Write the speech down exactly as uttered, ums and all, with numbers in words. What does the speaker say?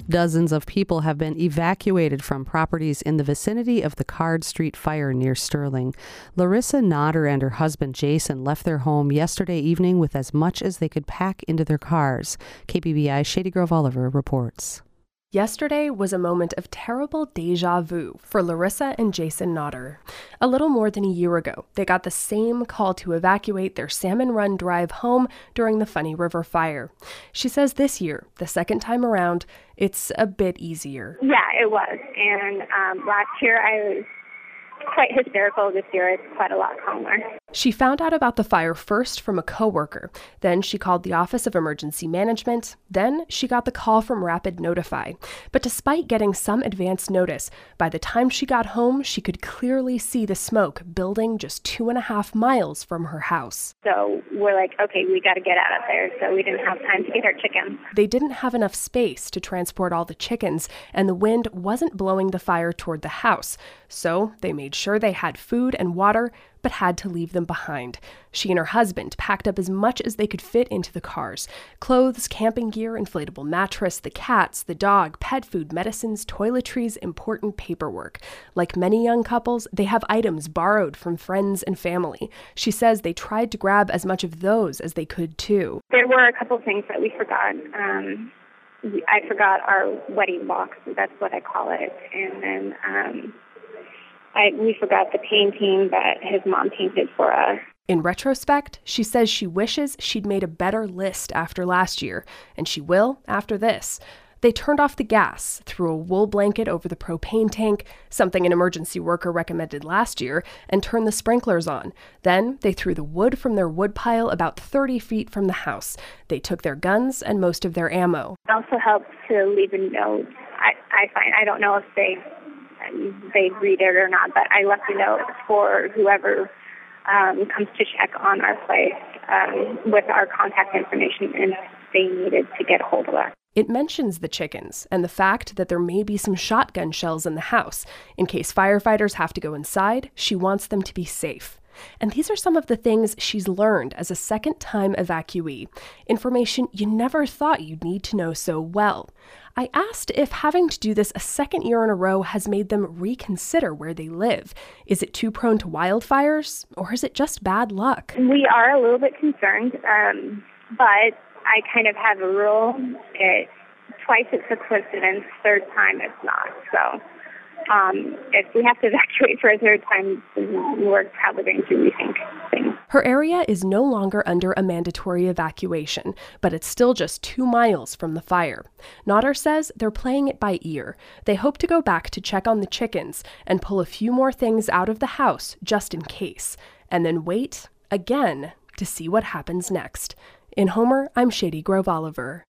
Dozens of people have been evacuated from properties in the vicinity of the Card Street fire near Sterling. Larissa Nodder and her husband Jason left their home yesterday evening with as much as they could pack into their cars. K P B I Shady Grove Oliver reports. Yesterday was a moment of terrible déjà vu for Larissa and Jason Nodder. A little more than a year ago, they got the same call to evacuate their Salmon Run Drive home during the Funny River fire. She says this year, the second time around, it's a bit easier. Yeah, it was. And um, last year I was quite hysterical. This year it's quite a lot calmer. She found out about the fire first from a coworker. Then she called the Office of Emergency Management. Then she got the call from Rapid Notify. But despite getting some advance notice, by the time she got home, she could clearly see the smoke building just two and a half miles from her house. So we're like, okay, we got to get out of there. So we didn't have time to get our chickens. They didn't have enough space to transport all the chickens, and the wind wasn't blowing the fire toward the house. So they made sure they had food and water, but had to leave them behind. She and her husband packed up as much as they could fit into the cars. Clothes, camping gear, inflatable mattress, the cats, the dog, pet food, medicines, toiletries, important paperwork. Like many young couples, they have items borrowed from friends and family. She says they tried to grab as much of those as they could too. There were a couple things that we forgot. Um, I forgot our wedding box. That's what I call it. And then um, I, we forgot the painting that his mom painted for us. In retrospect, she says she wishes she'd made a better list after last year, and she will after this. They turned off the gas, threw a wool blanket over the propane tank, something an emergency worker recommended last year, and turned the sprinklers on. Then they threw the wood from their wood pile about thirty feet from the house. They took their guns and most of their ammo. It also helps to leave a note. I, I find, I don't know if they they read it or not, but I left a note for whoever um, comes to check on our place um, with our contact information if they needed to get a hold of us. It mentions the chickens and the fact that there may be some shotgun shells in the house. In case firefighters have to go inside, she wants them to be safe. And these are some of the things she's learned as a second-time evacuee. Information you never thought you'd need to know so well. I asked if having to do this a second year in a row has made them reconsider where they live. Is it too prone to wildfires, or is it just bad luck? We are a little bit concerned, um, but I kind of have a rule. It, twice it's a coincidence, third time it's not. So um, if we have to evacuate for a third time, we're probably going to rethink things. Her area is no longer under a mandatory evacuation, but it's still just two miles from the fire. Nodder says they're playing it by ear. They hope to go back to check on the chickens and pull a few more things out of the house just in case, and then wait, again, to see what happens next. In Homer, I'm Shady Grove Oliver.